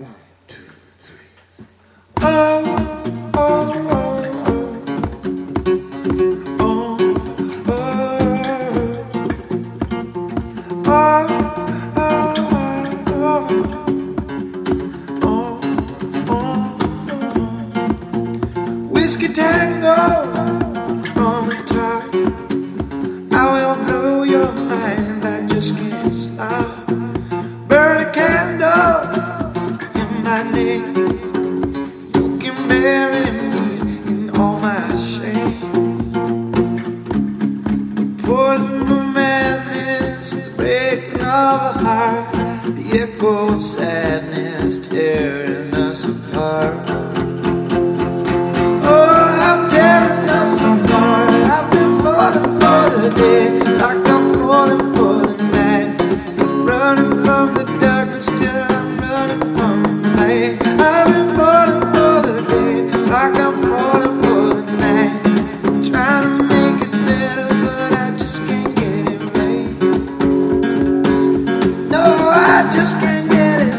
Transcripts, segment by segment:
One, two, three. Whiskey tango from the top. I will blow your mind, I just can't stop. Burn a candle in my name. You can bury me in all my shame. The poison of madness, the breaking of a heart, the echo of sadness tearing us apart. Falling for the day, like I'm falling for the night. Running from the darkness till I'm running from the light. I've been falling for the day, like I'm falling for the night. Trying to make it better, but I just can't get it right. No, I just can't get it.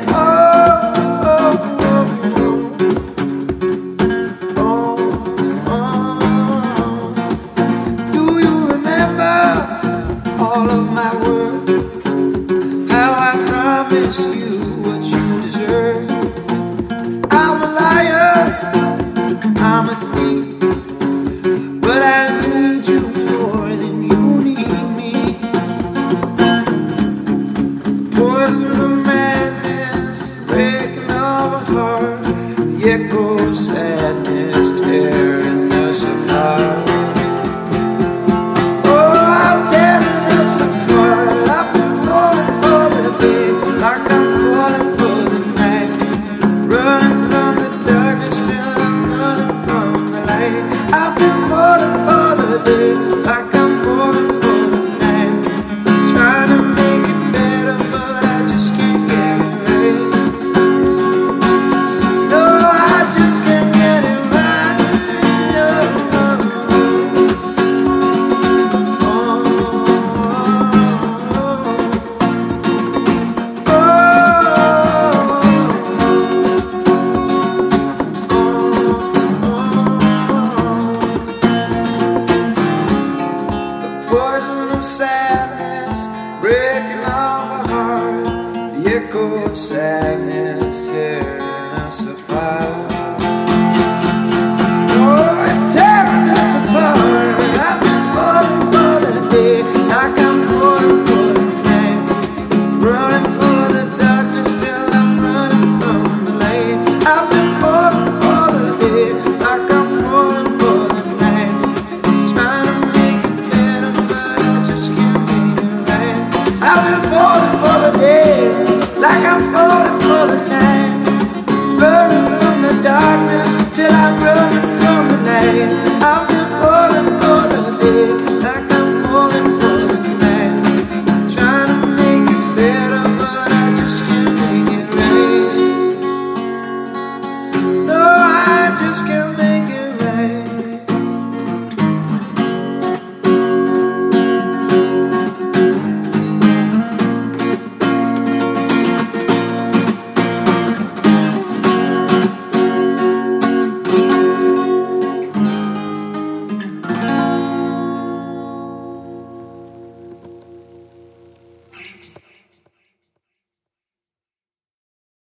All of my words, how I promised you what you deserve. I'm a liar, I'm a thief, but I need you more than you need me. Poison of madness, breaking of a heart, the echo of sadness tearing us apart. I've been falling for the day, like I'm falling for the night. Trying to make it better, but I just can't get it right. No, I just can't get it right. No, no, no. Poison of sadness, breaking of a heart, the echo of sadness tearing us apart. Oh, it's tearing us apart. I've been falling for the day, like I'm falling for the night. Running for the darkness till I'm running from the light. I've been falling for the day, like I'm falling for the night. Trying to make it better, but I just can't get it right. I've been falling for the day, like I'm falling for the night.